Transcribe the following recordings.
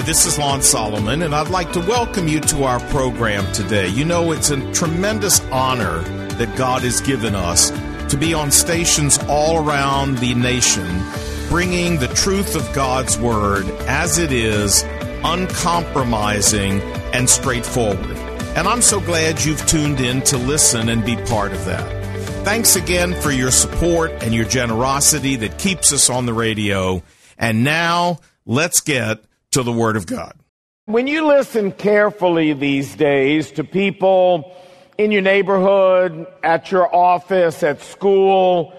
this is Lon Solomon, and I'd like to welcome you to our program today. You know, it's a tremendous honor that God has given us to be on stations all around the nation, bringing the truth of God's Word as it is, uncompromising and straightforward. And I'm so glad you've tuned in to listen and be part of that. Thanks again for your support and your generosity that keeps us on the radio. And now, let's get to the Word of God. When you listen carefully these days to people in your neighborhood, at your office, at school,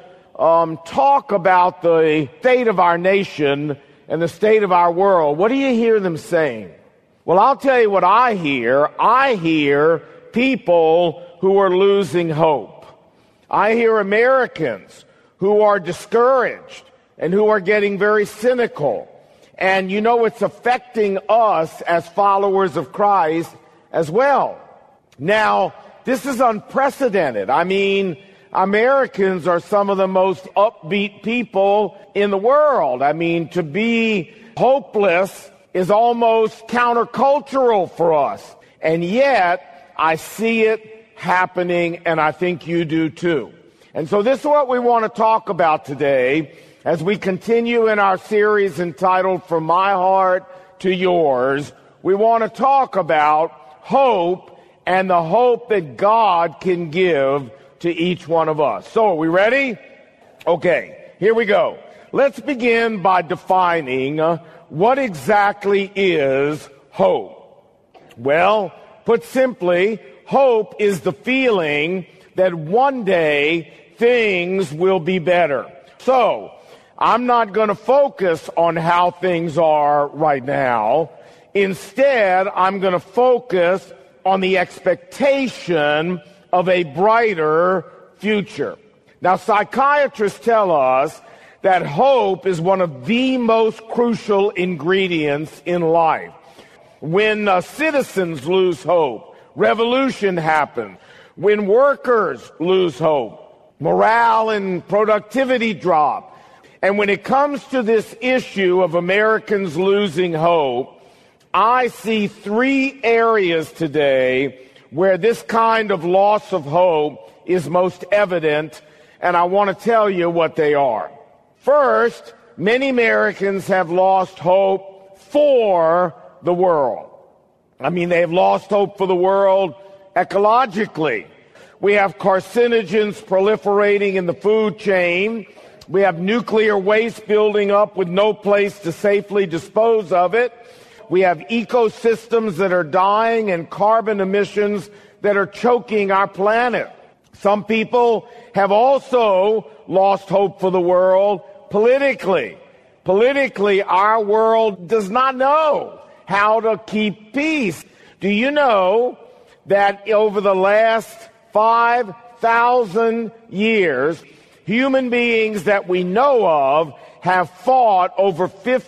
talk about the state of our nation and the state of our world, what do you hear them saying? Well, I'll tell you what I hear. I hear people who are losing hope. I hear Americans who are discouraged and who are getting very cynical. And you know, it's affecting us as followers of Christ as well. Now, this is unprecedented. I mean, Americans are some of the most upbeat people in the world. I mean, to be hopeless is almost countercultural for us. And yet, I see it happening, and I think you do too. And so this is what we want to talk about today as we continue in our series entitled From My Heart to Yours. We want to talk about hope and the hope that God can give to each one of us. So, are we ready? Okay, here we go. Let's begin by defining what exactly is hope. Well, put simply, hope is the feeling that one day things will be better. So, I'm not going to focus on how things are right now. Instead, I'm going to focus on the expectation of a brighter future. Now, psychiatrists tell us that hope is one of the most crucial ingredients in life. When citizens lose hope, revolution happens. When workers lose hope, morale and productivity drop. And when it comes to this issue of Americans losing hope, I see three areas today where this kind of loss of hope is most evident, and I want to tell you what they are. First, many Americans have lost hope for the world. I mean, they have lost hope for the world ecologically. We have carcinogens proliferating in the food chain. We have nuclear waste building up with no place to safely dispose of it. We have ecosystems that are dying and carbon emissions that are choking our planet. Some people have also lost hope for the world politically. Politically, our world does not know how to keep peace. Do you know that over the last 5,000 years, human beings that we know of have fought over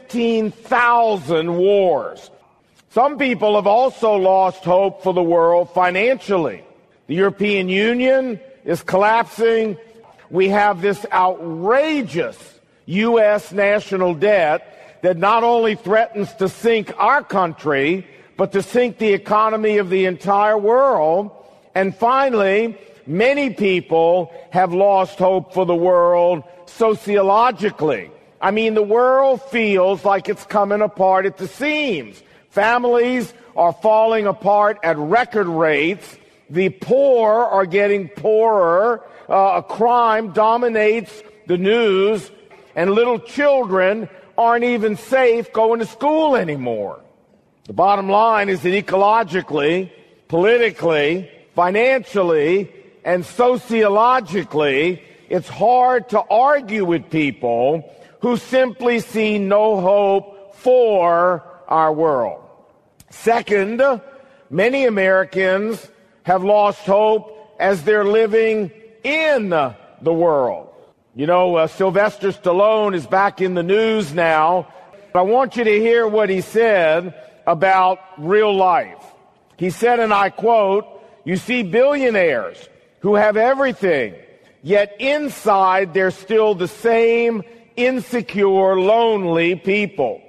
15,000 wars. Some people have also lost hope for the world financially. The European Union is collapsing. We have this outrageous U.S. national debt that not only threatens to sink our country, but to sink the economy of the entire world. And finally, many people have lost hope for the world sociologically. I mean, the world feels like it's coming apart at the seams. Families are falling apart at record rates. The poor are getting poorer. Crime dominates the news. And little children aren't even safe going to school anymore. The bottom line is that ecologically, politically, financially, and sociologically, it's hard to argue with people who simply see no hope for our world. Second, many Americans have lost hope as they're living in the world. You know, Sylvester Stallone is back in the news now. I want you to hear what he said about real life. He said, and I quote, "You see billionaires who have everything, yet inside they're still the same insecure, lonely people.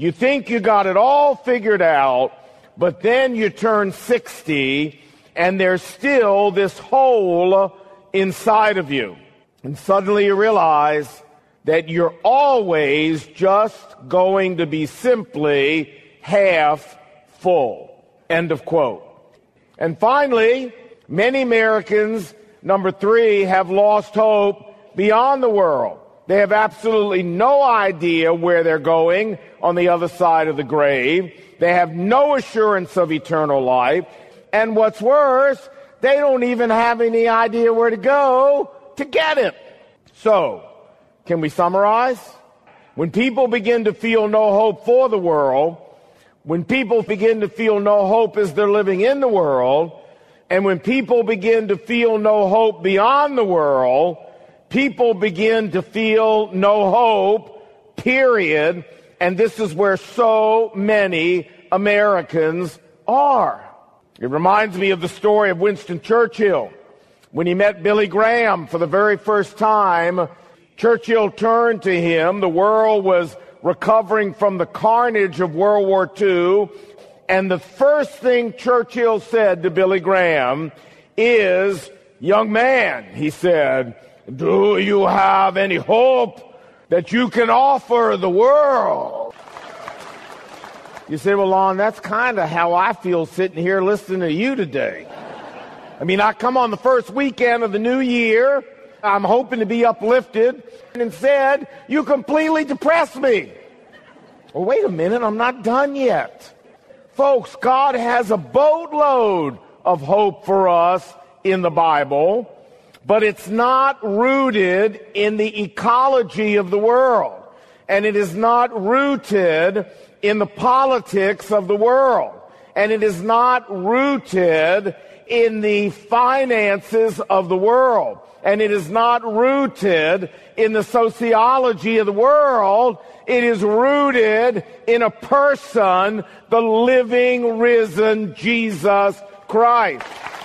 You think you got it all figured out, but then you turn 60 and there's still this hole inside of you. And suddenly you realize that you're always just going to be simply half full. End of quote. And finally, many Americans, number 3, have lost hope beyond the world. They have absolutely no idea where they're going on the other side of the grave. They have no assurance of eternal life. And what's worse, they don't even have any idea where to go to get it. So, can we summarize? When people begin to feel no hope for the world, when people begin to feel no hope as they're living in the world, and when people begin to feel no hope beyond the world, people begin to feel no hope, period. And this is where so many Americans are. It reminds me of the story of Winston Churchill. When he met Billy Graham for the very first time, Churchill turned to him. The world was recovering from the carnage of World War II. And the first thing Churchill said to Billy Graham is, "Young man," he said, "do you have any hope that you can offer the world?" You say, "Well, Lon, that's kind of how I feel sitting here listening to you today." I mean, I come on the first weekend of the new year. I'm hoping to be uplifted. And instead, you completely depress me. Well, wait a minute. I'm not done yet. Folks, God has a boatload of hope for us in the Bible, but it's not rooted in the ecology of the world. And it is not rooted in the politics of the world. And it is not rooted in the finances of the world. And it is not rooted in the sociology of the world. It is rooted in a person, the living, risen Jesus Christ.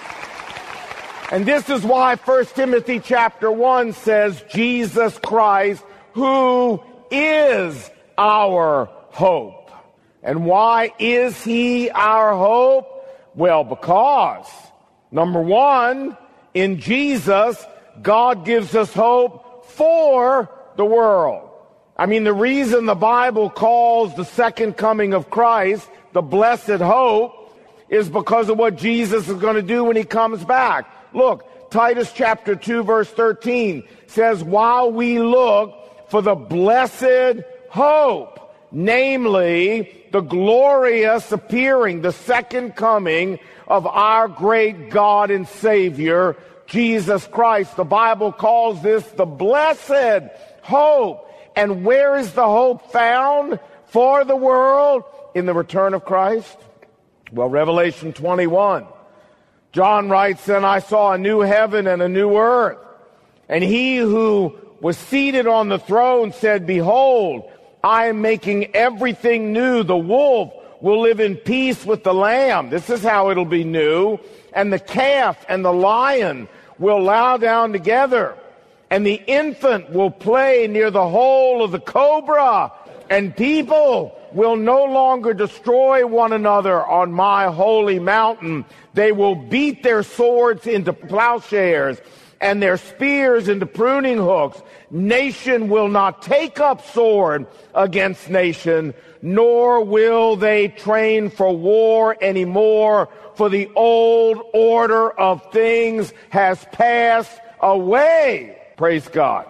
And this is why 1 Timothy chapter 1 says, Jesus Christ, who is our hope. And why is he our hope? Well, because, number one, in Jesus, God gives us hope for the world. I mean, the reason the Bible calls the second coming of Christ the blessed hope is because of what Jesus is going to do when he comes back. Look, Titus chapter 2 verse 13 says, while we look for the blessed hope, namely the glorious appearing, the second coming of our great God and Savior, Jesus Christ. The Bible calls this the blessed hope. And where is the hope found for the world? In the return of Christ? Well, Revelation 21. John writes, then I saw a new heaven and a new earth. And he who was seated on the throne said, behold, I am making everything new. The wolf will live in peace with the lamb. This is how it'll be new. And the calf and the lion will lie down together. And the infant will play near the hole of the cobra. And people will no longer destroy one another on my holy mountain. They will beat their swords into plowshares and their spears into pruning hooks. Nation will not take up sword against nation, nor will they train for war anymore, for the old order of things has passed away. Praise God.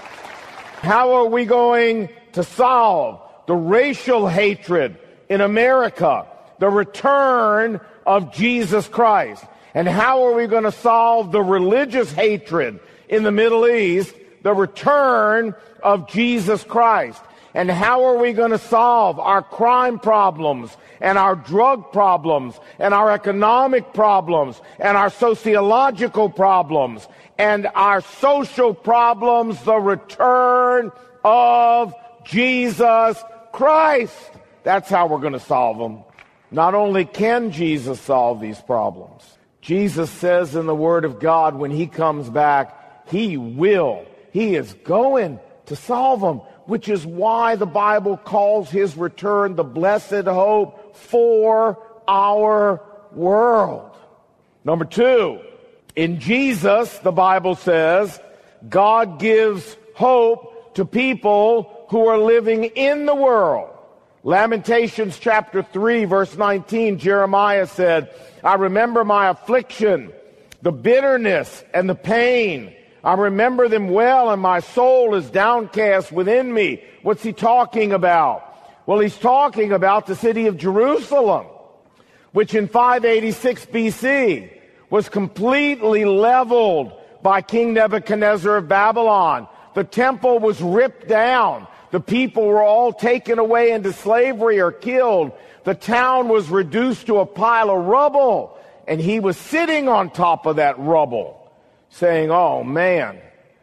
How are we going to solve the racial hatred in America? The return of Jesus Christ. And how are we going to solve the religious hatred in the Middle East? The return of Jesus Christ. And how are we going to solve our crime problems and our drug problems and our economic problems and our sociological problems and our social problems? The return of Jesus Christ. That's how we're going to solve them. Not only can Jesus solve these problems, Jesus says in the Word of God when he comes back, he will. He is going to solve them, which is why the Bible calls his return the blessed hope for our world. Number two, in Jesus, the Bible says, God gives hope to people who are living in the world. Lamentations chapter 3, verse 19, Jeremiah said, I remember my affliction, the bitterness and the pain. I remember them well, and my soul is downcast within me. What's he talking about? Well, he's talking about the city of Jerusalem, which in 586 BC was completely leveled by King Nebuchadnezzar of Babylon. The temple was ripped down. The people were all taken away into slavery or killed. The town was reduced to a pile of rubble, and he was sitting on top of that rubble, saying, oh man,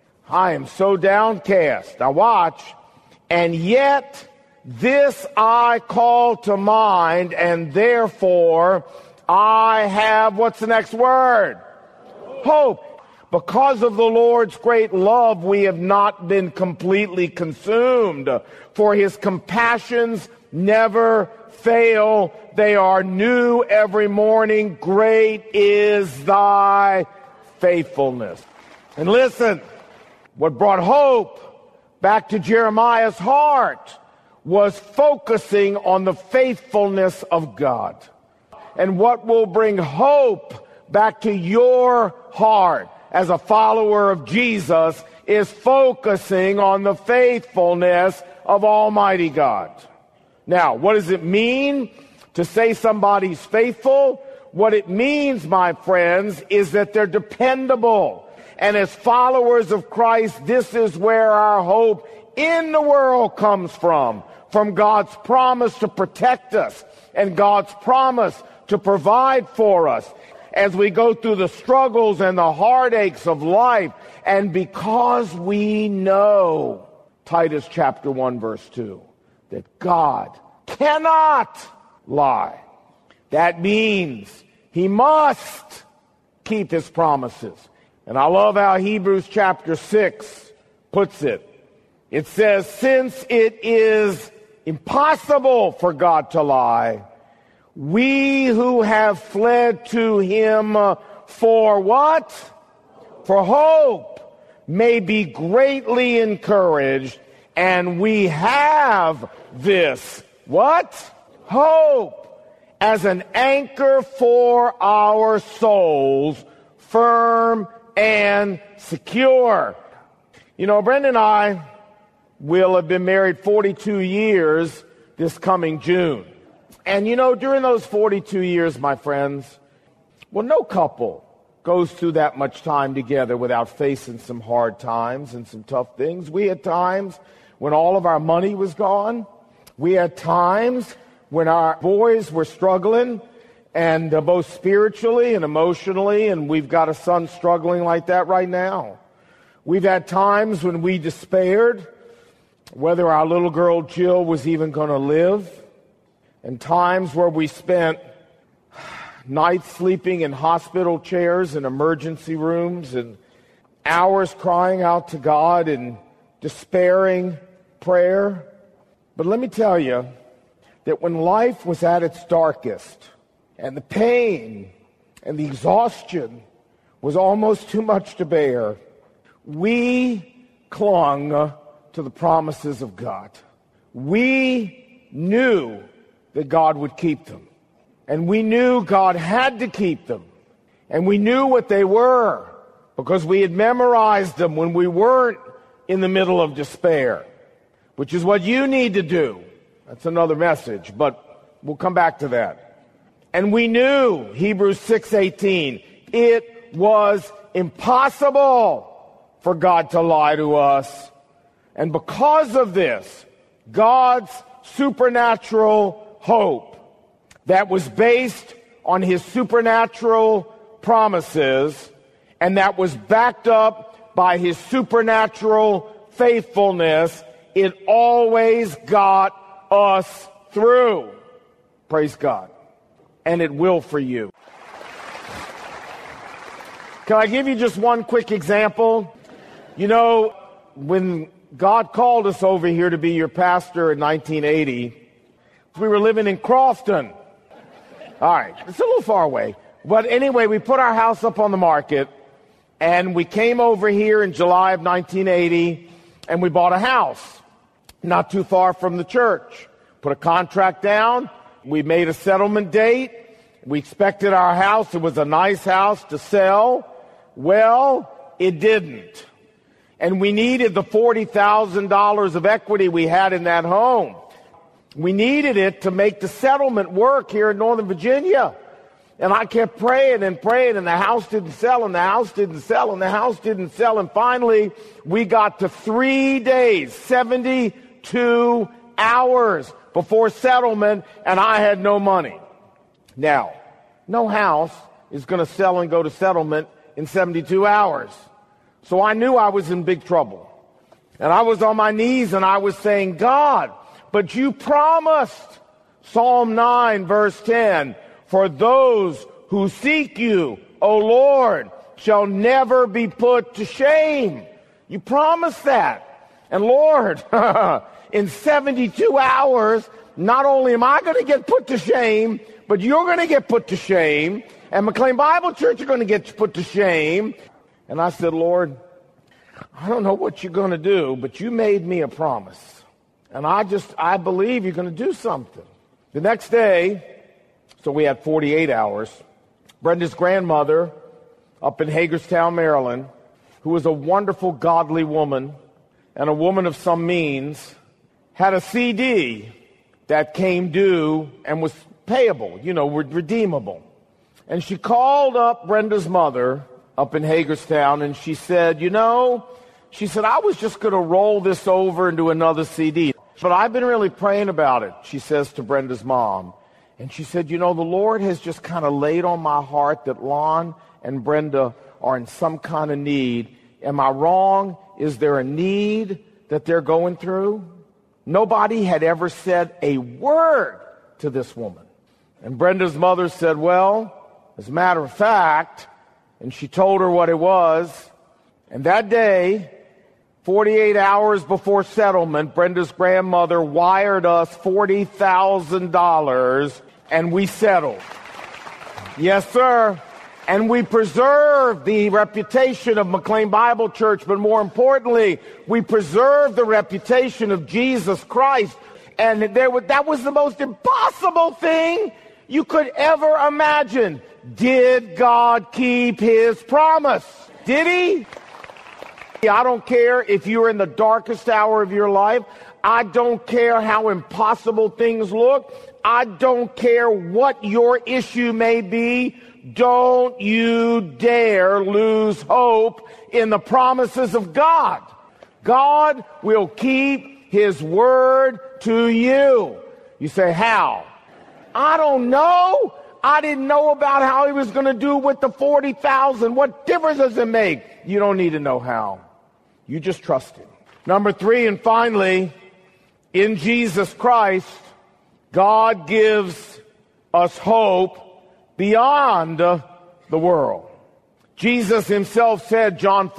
I am so downcast. Now watch. And yet this I call to mind, and therefore I have, what's the next word? Hope. Because of the Lord's great love, we have not been completely consumed, for his compassions never fail. They are new every morning. Great is thy faithfulness. And listen, what brought hope back to Jeremiah's heart was focusing on the faithfulness of God. And what will bring hope back to your heart as a follower of Jesus is focusing on the faithfulness of Almighty God. Now, what does it mean to say somebody's faithful? What it means, my friends, is that they're dependable. And as followers of Christ, this is where our hope in the world comes from God's promise to protect us and God's promise to provide for us as we go through the struggles and the heartaches of life. And because we know, Titus chapter 1 verse 2, that God cannot lie. That means he must keep his promises. And I love how Hebrews chapter 6 puts it. It says, since it is impossible for God to lie, we who have fled to him for what? For hope may be greatly encouraged, and we have this, what? Hope as an anchor for our souls, firm and secure. You know, Brenda and I will have been married 42 years this coming June. And you know, during those 42 years, my friends, well, no couple goes through that much time together without facing some hard times and some tough things. We had times when all of our money was gone. We had times when our boys were struggling, and both spiritually and emotionally, and we've got a son struggling like that right now. We've had times when we despaired whether our little girl Jill was even going to live, and times where we spent nights sleeping in hospital chairs and emergency rooms and hours crying out to God in despairing prayer. But let me tell you that when life was at its darkest and the pain and the exhaustion was almost too much to bear, we clung to the promises of God. We knew that God would keep them. And we knew God had to keep them. And we knew what they were because we had memorized them when we weren't in the middle of despair, which is what you need to do. That's another message, but we'll come back to that. And we knew, Hebrews 6:18, it was impossible for God to lie to us. And because of this, God's supernatural hope that was based on his supernatural promises and that was backed up by his supernatural faithfulness, it always got us through. Praise God. And it will for you. Can I give you just one quick example? You know, when God called us over here to be your pastor in 1980. We were living in Crofton. All right, it's a little far away. But anyway, we put our house up on the market, and we came over here in July of 1980, and we bought a house not too far from the church. Put a contract down. We made a settlement date. We expected our house, it was a nice house, to sell. Well, it didn't. And we needed the $40,000 of equity we had in that home. We needed it to make the settlement work here in Northern Virginia. And I kept praying and praying, and the house didn't sell, and the house didn't sell, and the house didn't sell. And finally, we got to 3 days, 72 hours before settlement, and I had no money. Now, no house is going to sell and go to settlement in 72 hours. So I knew I was in big trouble. And I was on my knees and I was saying, God, but you promised, Psalm 9, verse 10, for those who seek you, O Lord, shall never be put to shame. You promised that. And Lord, in 72 hours, not only am I going to get put to shame, but you're going to get put to shame, and McLean Bible Church are going to get put to shame. And I said, Lord, I don't know what you're going to do, but you made me a promise. And I believe you're going to do something. The next day, so we had 48 hours, Brenda's grandmother up in Hagerstown, Maryland, who was a wonderful, godly woman and a woman of some means, had a CD that came due and was payable, redeemable. And she called up Brenda's mother up in Hagerstown, and she said, I was just going to roll this over into another CD, but I've been really praying about it, she says to Brenda's mom. And she said, the Lord has just kind of laid on my heart that Lon and Brenda are in some kind of need. Am I wrong? Is there a need that they're going through? Nobody had ever said a word to this woman. And Brenda's mother said, well, as a matter of fact, and she told her what it was. And that day, 48 hours before settlement, Brenda's grandmother wired us $40,000, and we settled. Yes, sir. And we preserved the reputation of McLean Bible Church, but more importantly, we preserved the reputation of Jesus Christ. And that was the most impossible thing you could ever imagine. Did God keep his promise? Did he? I don't care if you're in the darkest hour of your life. I don't care how impossible things look. I don't care what your issue may be. Don't you dare lose hope in the promises of God. God will keep his word to you. You say, how? I don't know. I didn't know about how he was going to do with the 40,000. What difference does it make? You don't need to know how. You just trust him. Number 3, and finally, in Jesus Christ, God gives us hope beyond the world. Jesus himself said, John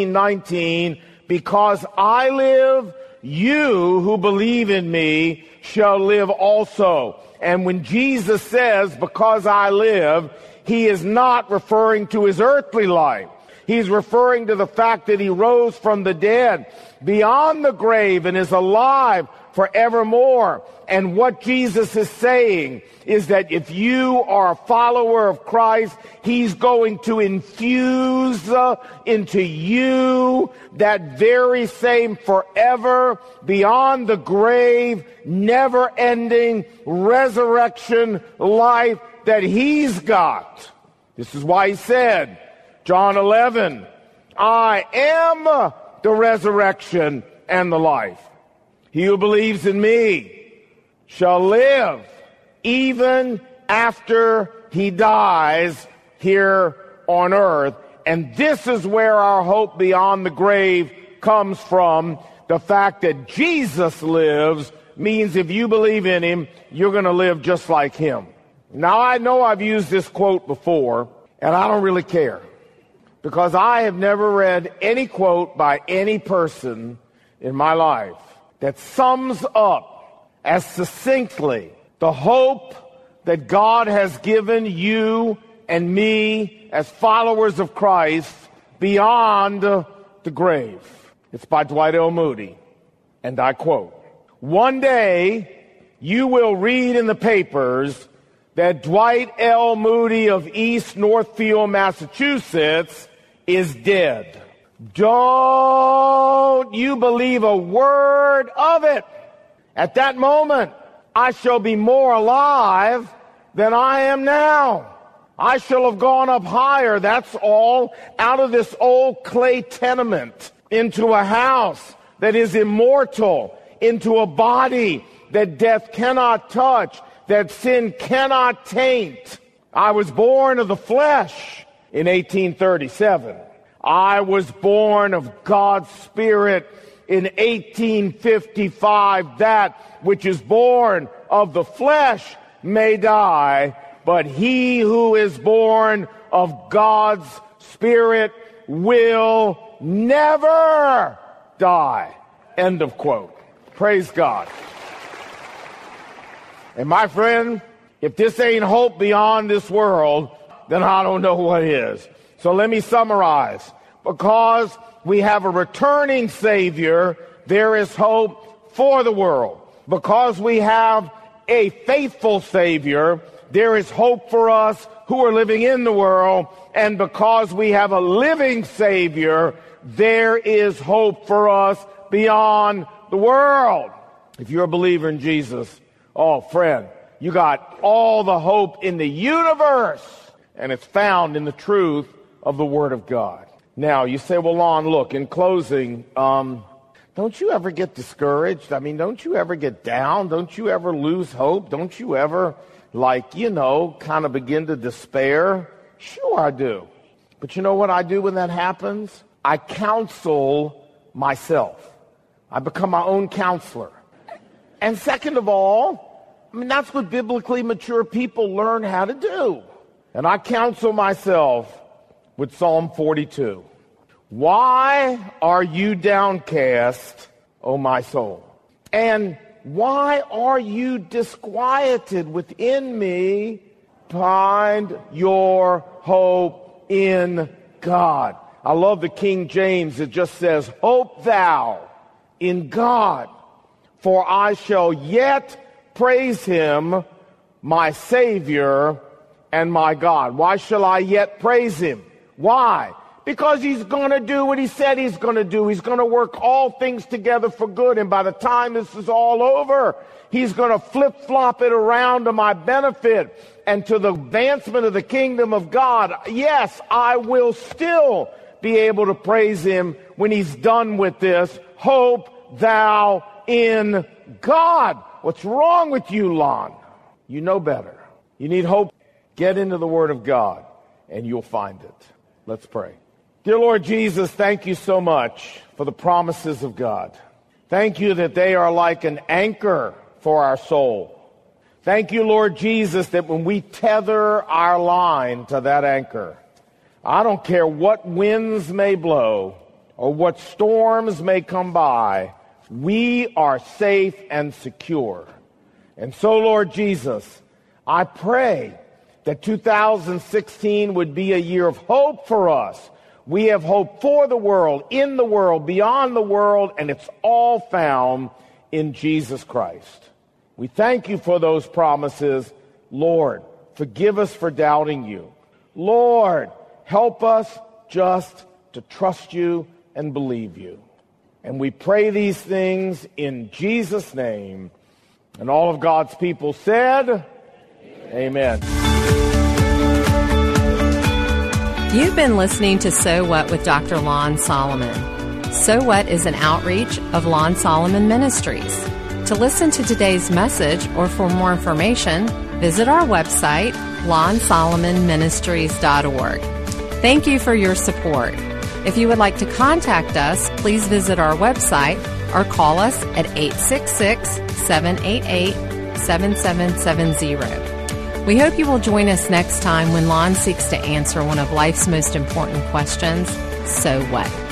14:19, because I live, you who believe in me shall live also. And when Jesus says, because I live, he is not referring to his earthly life. He's referring to the fact that he rose from the dead beyond the grave and is alive forevermore. And what Jesus is saying is that if you are a follower of Christ, he's going to infuse into you that very same forever, beyond the grave, never-ending resurrection life that he's got. This is why he said, John 11, I am the resurrection and the life. He who believes in me shall live even after he dies here on earth. And this is where our hope beyond the grave comes from. The fact that Jesus lives means if you believe in him, you're going to live just like him. Now, I know I've used this quote before, and I don't really care, because I have never read any quote by any person in my life that sums up as succinctly the hope that God has given you and me as followers of Christ beyond the grave. It's by Dwight L. Moody, and I quote, "One day you will read in the papers that Dwight L. Moody of East Northfield, Massachusetts, is dead. Don't you believe a word of it. At that moment, I shall be more alive than I am now. I shall have gone up higher, that's all, out of this old clay tenement into a house that is immortal, into a body that death cannot touch, that sin cannot taint. I was born of the flesh in 1837. I was born of God's Spirit in 1855. That which is born of the flesh may die, but he who is born of God's Spirit will never die." End of quote. Praise God. And my friend, if this ain't hope beyond this world, then I don't know what is. So let me summarize. Because we have a returning Savior, there is hope for the world. Because we have a faithful Savior, there is hope for us who are living in the world. And because we have a living Savior, there is hope for us beyond the world. If you're a believer in Jesus, oh, friend, you got all the hope in the universe, and it's found in the truth of the Word of God. Now, you say, well, Lon, look, in closing, don't you ever get discouraged? I mean, don't you ever get down? Don't you ever lose hope? Don't you ever, kind of begin to despair? Sure, I do. But you know what I do when that happens? I counsel myself. I become my own counselor. And second of all, that's what biblically mature people learn how to do. And I counsel myself with Psalm 42. Why are you downcast, O my soul? And why are you disquieted within me? Find your hope in God. I love the King James. It just says, hope thou in God, for I shall yet praise him, my Savior and my God. Why shall I yet praise him? Why? Because he's going to do what he said he's going to do. He's going to work all things together for good. And by the time this is all over, he's going to flip-flop it around to my benefit and to the advancement of the kingdom of God. Yes, I will still be able to praise him when he's done with this. Hope thou in God. What's wrong with you, Lon? You know better. You need hope. Get into the Word of God, and you'll find it. Let's pray. Dear Lord Jesus, thank you so much for the promises of God. Thank you that they are like an anchor for our soul. Thank you, Lord Jesus, that when we tether our line to that anchor, I don't care what winds may blow or what storms may come by, we are safe and secure. And so, Lord Jesus, I pray that 2016 would be a year of hope for us. We have hope for the world, in the world, beyond the world, and it's all found in Jesus Christ. We thank you for those promises. Lord, forgive us for doubting you. Lord, help us just to trust you and believe you. And we pray these things in Jesus' name. And all of God's people said, Amen. You've been listening to So What with Dr. Lon Solomon. So What is an outreach of Lon Solomon Ministries. To listen to today's message or for more information, visit our website, lonsolomonministries.org. Thank you for your support. If you would like to contact us, please visit our website or call us at 866-788-7770. We hope you will join us next time when Lon seeks to answer one of life's most important questions, so what?